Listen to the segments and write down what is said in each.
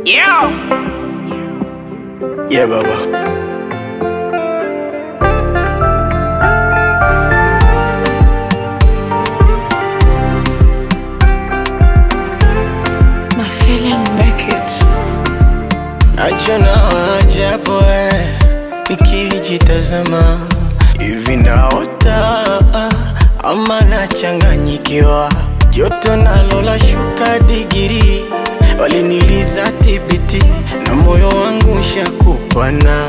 Yeah. Yeah, baba. My feeling make it. Najona ajabu nikijitazama hivi naota ama nachanganyikiwa, joto nalo la shuka digiri, waliniliza tibiti na moyo wangu shakupana,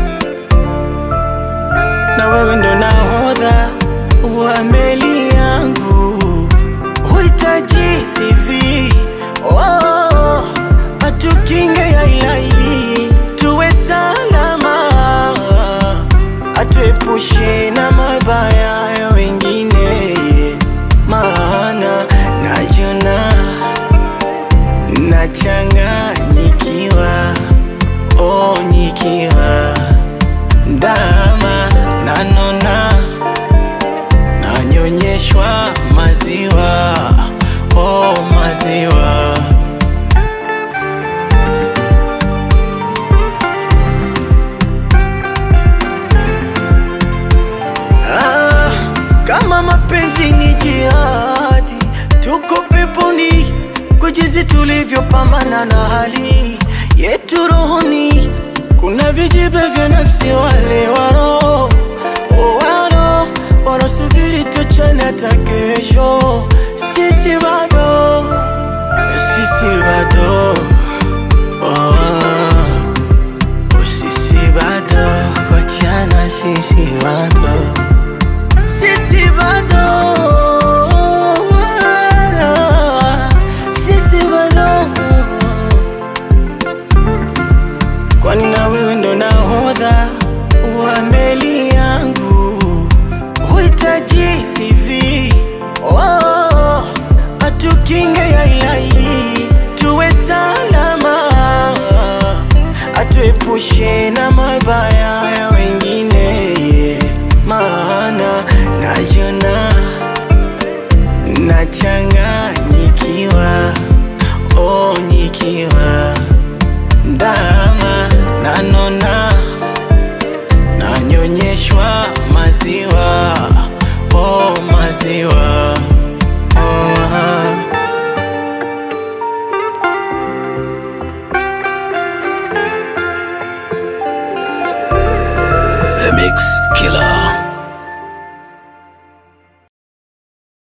na wewe ndo nahodha wa meli yangu, huitaji CV. Oh, atukinge ya ilahi, tuwe salama, atuepushe na mabaya ya wengine, maana najona nachanganyikiwa, oh nikiwa ndama nanona, nanyonyeshwa maziwa, oh maziwa. Kama mapenzi ni jihadi, tuko peponi kwa jinsi tulivyopambana na hali yetu rohoni. Kuna vijibe vya nafsi, wale waro wanasubiri tuachane hata kesho. Sisi bado sisi bado kuachana, sisi bado kwani na wewe ndo nahodha wa meli yangu, huitaji CV. Oh, atukinge ya ilahi, tuwe salama, atuepushe na mabaya ya wengine, maana najona nachanganyikiwa, oh nikiwa ndani